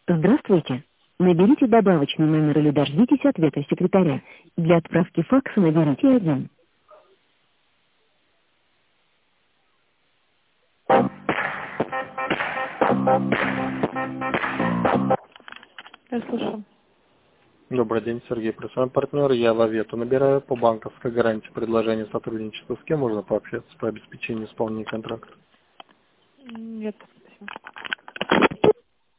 Здравствуйте. Наберите добавочный номер или дождитесь ответа секретаря. Для отправки факса наберите 1. Я слушаю. Добрый день, Сергей, просвой партнер. Я Лавету набираю по банковской гарантии предложение сотрудничества. С кем можно пообщаться по обеспечению исполнения контракта? Нет, спасибо.